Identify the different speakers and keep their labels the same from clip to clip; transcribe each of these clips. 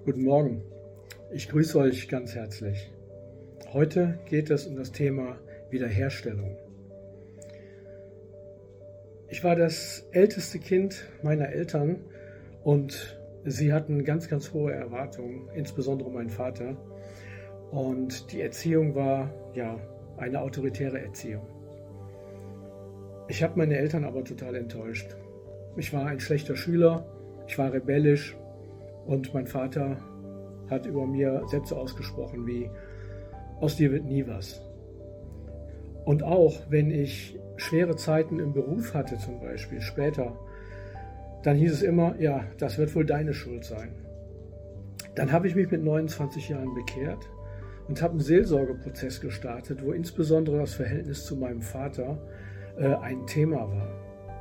Speaker 1: Guten Morgen, ich grüße euch ganz herzlich. Heute geht es um das Thema Wiederherstellung. Ich war das älteste Kind meiner Eltern und sie hatten ganz, ganz hohe Erwartungen, insbesondere mein Vater. Und die Erziehung war eine autoritäre Erziehung. Ich habe meine Eltern aber total enttäuscht. Ich war ein schlechter Schüler, ich war rebellisch und mein Vater hat über mir Sätze ausgesprochen wie: aus dir wird nie was. Und auch wenn ich schwere Zeiten im Beruf hatte, zum Beispiel später, dann hieß es immer, ja, das wird wohl deine Schuld sein. Dann habe ich mich mit 29 Jahren bekehrt und habe einen Seelsorgeprozess gestartet, wo insbesondere das Verhältnis zu meinem Vater ein Thema war.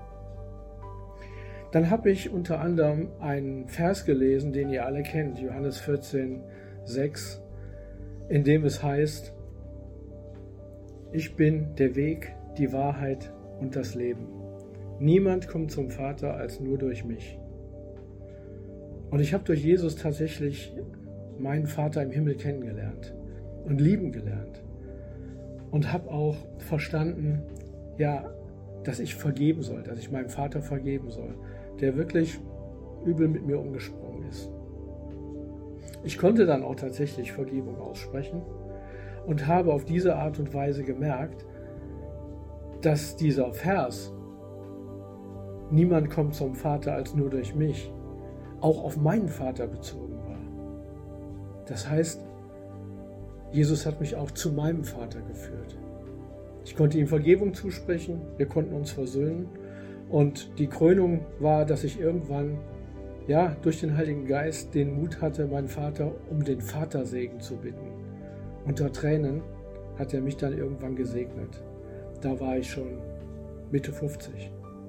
Speaker 1: Dann habe ich unter anderem einen Vers gelesen, den ihr alle kennt, Johannes 14,6, in dem es heißt: Ich bin der Weg, die Wahrheit und das Leben. Niemand kommt zum Vater als nur durch mich. Und ich habe durch Jesus tatsächlich meinen Vater im Himmel kennengelernt und lieben gelernt. Und habe auch verstanden, dass ich vergeben soll, dass ich meinem Vater vergeben soll, der wirklich übel mit mir umgesprungen ist. Ich konnte dann auch tatsächlich Vergebung aussprechen und habe auf diese Art und Weise gemerkt, dass dieser Vers, niemand kommt zum Vater als nur durch mich, auch auf meinen Vater bezogen war. Das heißt, Jesus hat mich auch zu meinem Vater geführt. Ich konnte ihm Vergebung zusprechen, wir konnten uns versöhnen und die Krönung war, dass ich irgendwann durch den Heiligen Geist den Mut hatte, meinen Vater um den Vatersegen zu bitten. Unter Tränen hat er mich dann irgendwann gesegnet. Da war ich schon Mitte 50.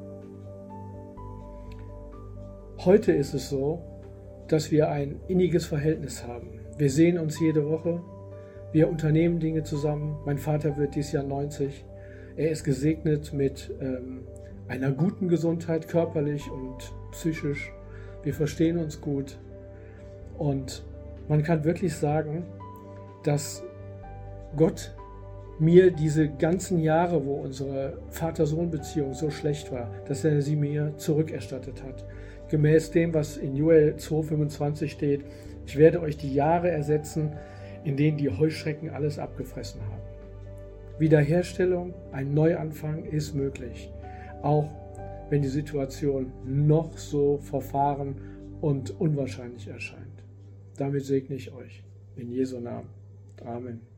Speaker 1: Heute ist es so, dass wir ein inniges Verhältnis haben. Wir sehen uns jede Woche, wir unternehmen Dinge zusammen. Mein Vater wird dieses Jahr 90. Er ist gesegnet mit einer guten Gesundheit, körperlich und psychisch. Wir verstehen uns gut. Und man kann wirklich sagen, dass Gott mir diese ganzen Jahre, wo unsere Vater-Sohn-Beziehung so schlecht war, dass er sie mir zurückerstattet hat. Gemäß dem, was in Joel 2,25 steht: Ich werde euch die Jahre ersetzen, in denen die Heuschrecken alles abgefressen haben. Wiederherstellung, ein Neuanfang ist möglich, auch wenn die Situation noch so verfahren und unwahrscheinlich erscheint. Damit segne ich euch. In Jesu Namen. Amen.